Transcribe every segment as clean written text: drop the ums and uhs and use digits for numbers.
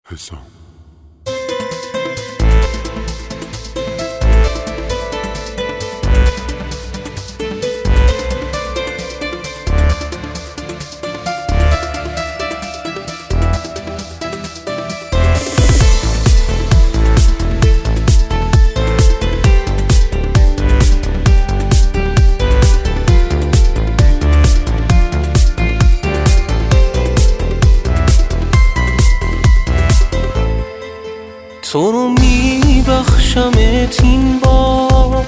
حسام. تو رو میبخشمت این بار،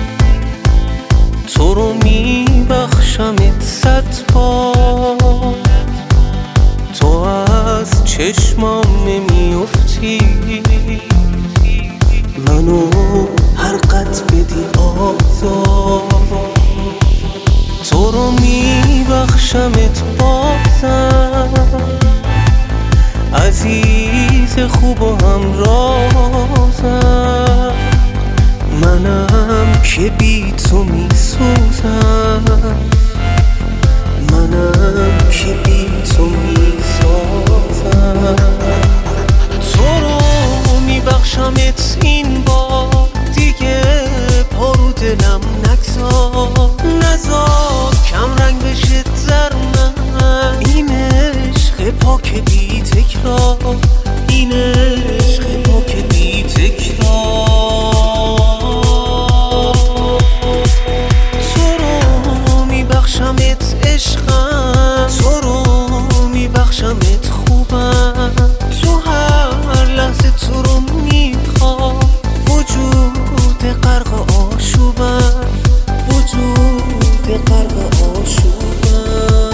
تو رو میبخشمت 100 بار. تو از چشمام نمیافتی، منو هر قد بدی آزار. تو رو میبخشمت بازم، عزیز خوب و همرازم. منم که بی تو میسوزم، منم که بی تو میسازم. تو رو میبخشمت این بار، دیگه پارو دلم نگذار. نذار کم رنگ بشه در من این عشق پاک بی تکرار، این عشق پاک بی تکرار. تو رو میبخشمت عشقم، تو رو میبخشمت خوبم. تو هر لحظه تو رو میخوام، وجود غرق آشوبم، وجود غرق آشوبم.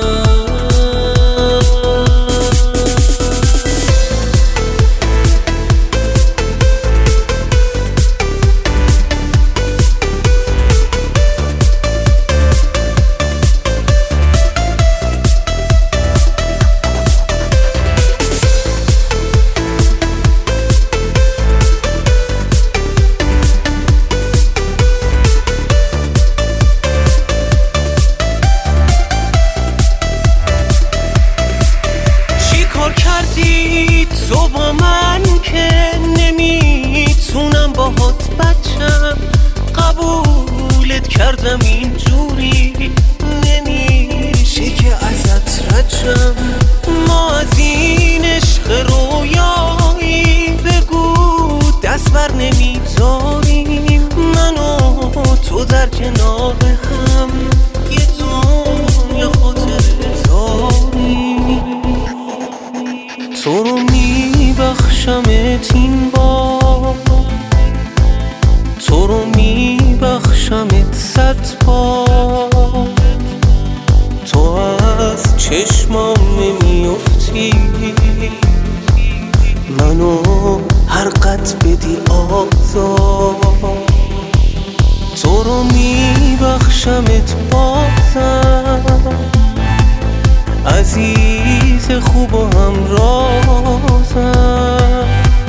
تو با من که نمیتونم باهات بچم، قبولت کردم اینجوری نمیشه که ازت رجم. ما از این عشق رویایی بگو دست بر نمیذاریم، من و تو در کنار هم یه دنیا خاطر بذاریم. تو رو میبخشمت این بار، تو رو میبخشمت 100 بار. تو از چشمام نمیافتی، منو هر قد بدی آزار. تو رو میبخشمت بازم، عزیز خوب و همرازم.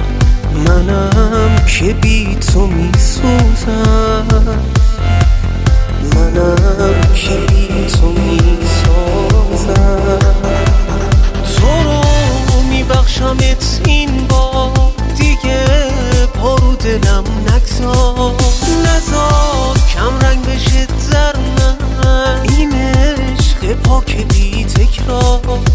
منم که بی تو میسوزم، منم که بی تو میسازم. تو رو میبخشمت این بار، دیگه پارو دلم نگذار. نذار کم رنگ بشه در من این عشق پاک بی تکرار،